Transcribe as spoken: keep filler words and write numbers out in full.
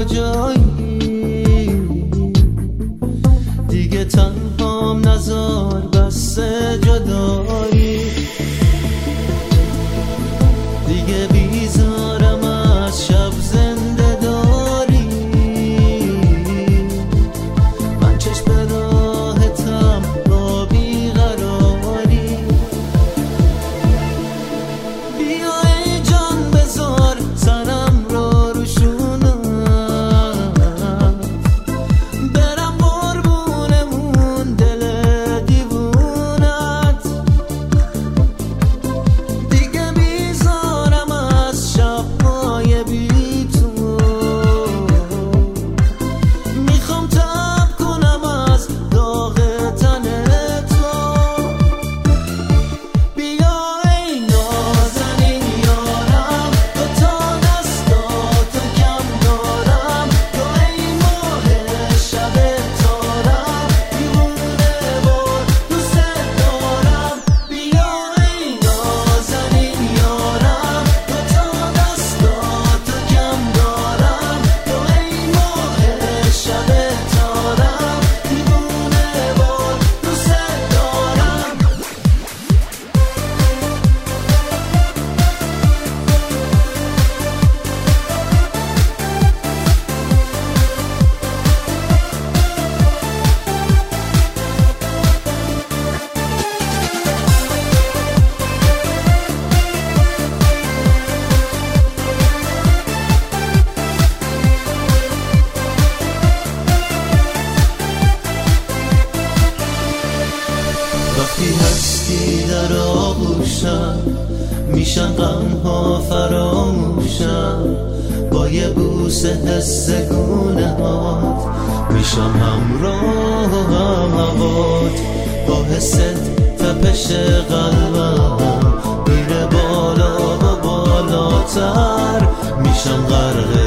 کجایی، دیگه تنهام نذار بس جدایی، دیگه بیزارم از شب زنده داری، من چشم به راحتم با بیقراری، بیا ای جان بذار سرم رو روشونم، برم قربونمون دل دیوونت، دیگه بیزارم از شب‌های بی تو، میخوام تب کنم از داغ تن تو، بیا ای نازنین یارم، دو تا دستاتو کم دارم، تو ای ماه شب تارم، دیوونه وار دوست دارم، بیا ای نازنین یارم، دو تا دستاتو کم دارم، تو ای ماه شب تارم، دیوونه وار دوست دارم. وقتی هستی در آغوشم، میشن غمها فراموشم، با یه بوسه حس گونه هات، میشم همراهم هوات، با حست تپش قلبم میره بالا و بالاتر، میشم غرق